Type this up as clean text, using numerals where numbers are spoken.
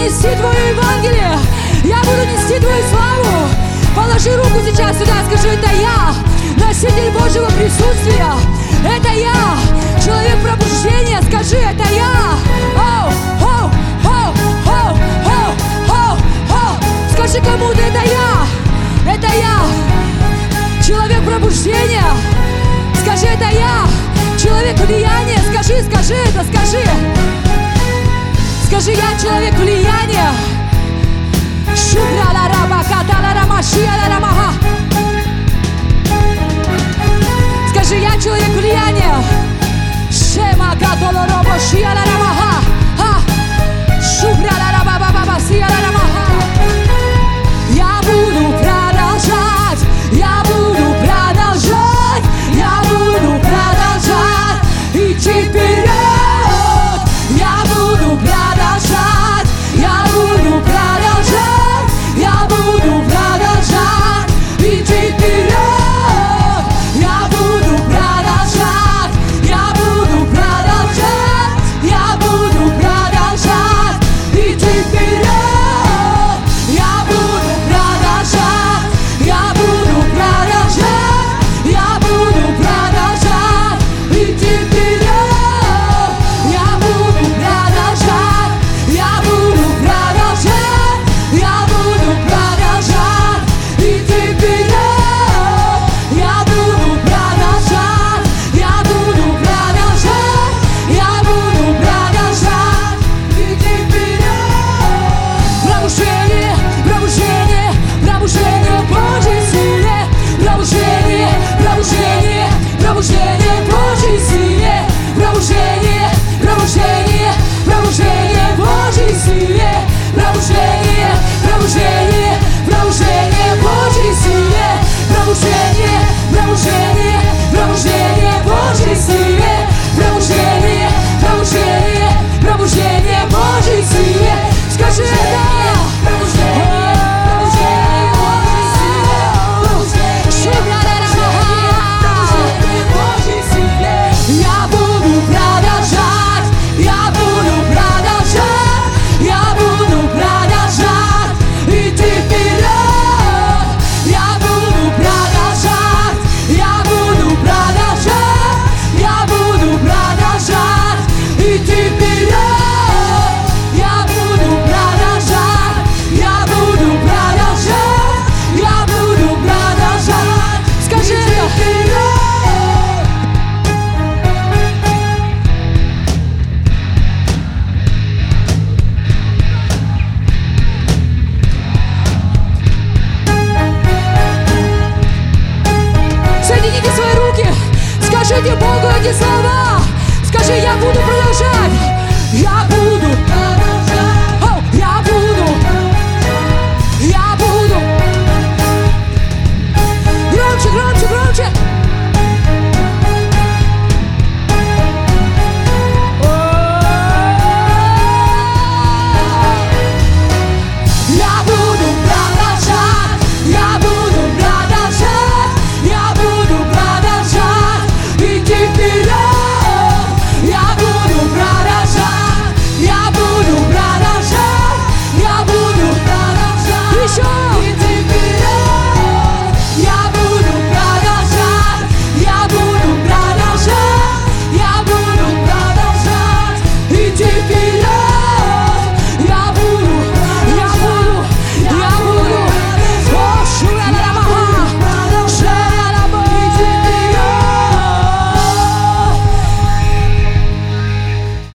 нести Твое Евангелие. Я буду нести Твою славу. Положи руку сейчас сюда, скажи: это я, носитель Божьего присутствия. Это я, человек пробуждения. Скажи: это я. Оу, оу, оу, оу, оу, оу, оу. Скажи кому-то: это я. Это я, человек пробуждения. Скажи: это я, человек влияния. Скажи, скажи это, скажи. Скажи: я человек влияния. Скажи: я человек влияния. Я буду продолжать, я буду продолжать, я буду продолжать идти вперед. Я буду продолжать, я буду продолжать, я буду продолжать идти вперед. Я буду продолжать, я буду продолжать, я буду продолжать идти вперед. Я буду продолжать, я буду продолжать, я буду продолжать идти вперед. Я буду продолжать, я буду продолжать, я буду продолжать идти вперед. Я буду продолжать, я буду продолжать, я буду продолжать идти вперед. Пробуждение, пробуждение, пробуждение Божьей силе. Пробуждение, пробуждение, пробуждение Божьей силе. Пробуждение.